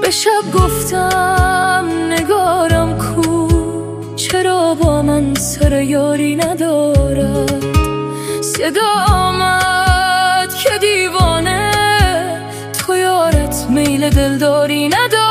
به شب گفتم نگارم کو، چرا با من سر یاری ندارد. صدا آمد که دیوانه، تو یارت میل دلداری ندارد.